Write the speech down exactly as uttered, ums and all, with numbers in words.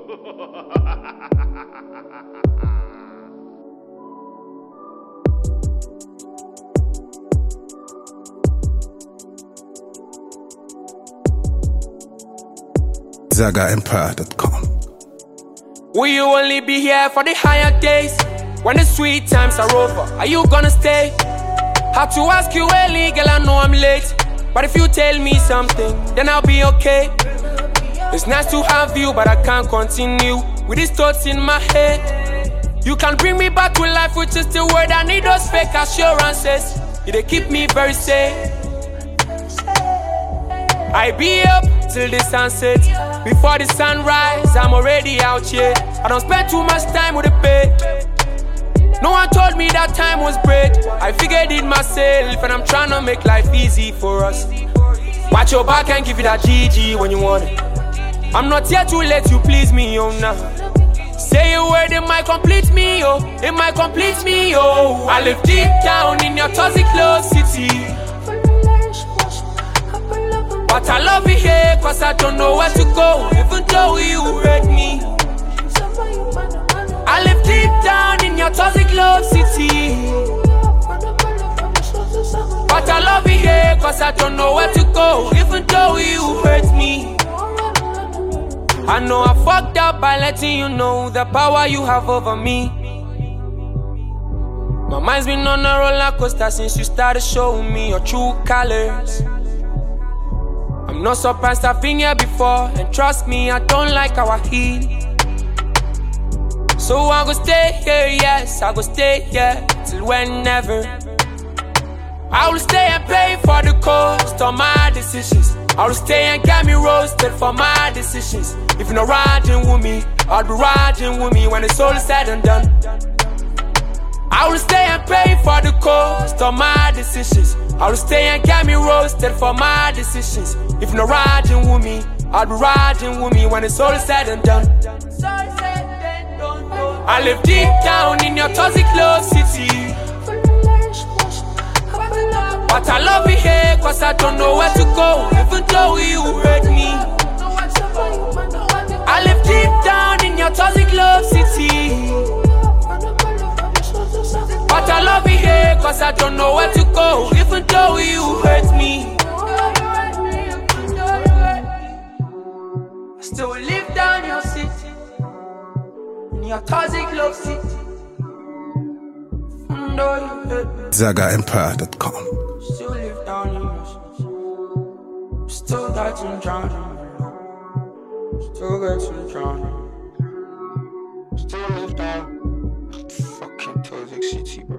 Zaga Empire dot com. Will you only be here for the higher days? When the sweet times are over, are you gonna stay? Had to ask you early, girl, I know I'm late. But if you tell me something, then I'll be okay. It's nice to have you, but I can't continue with these thoughts in my head. You can bring me back to life with just a word. I need those fake assurances. They keep me very safe. I be up till the sunset. Before the sunrise, I'm already out here. I don't spend too much time with the bed. No one told me that time was bread. I figured it myself, and I'm trying to make life easy for us. Watch your back and give you that G G when you want it. I'm not here to let you please me, oh nah. Say a word, it might complete me, oh. It might complete me, oh. I live deep down in your toxic love city. But I love you here, cause I don't know where to go, even though you hurt me. I live deep down in your toxic love city. But I love you here, cause I don't know where to go, even though you hurt me. I know I fucked up by letting you know the power you have over me. My mind's been on a roller coaster since you started showing me your true colors. I'm not surprised I've been here before, and trust me, I don't like how I heal. So I go stay here, yes, I go stay here till whenever. I will stay and pay for the cost of my decisions. I will stay and get me roasted for my decisions. If you're not riding with me, I'll be riding with me when it's all said and done. I will stay and pay for the cost of my decisions. I will stay and get me roasted for my decisions. If you're not riding with me, I'll be riding with me when it's all said and done. I live deep down in your toxic love city. But I love you here, cause I don't know where to go, even though you hurt me. I live deep down in your toxic love city. But I love you here, cause I don't know where to go, even though you hurt me. I still live down your city, in your toxic love city. Zaga Empire dot com. Still live down in your city. Still got you drowning. Still got you drowning. Still live down. Fucking toxic city, bro.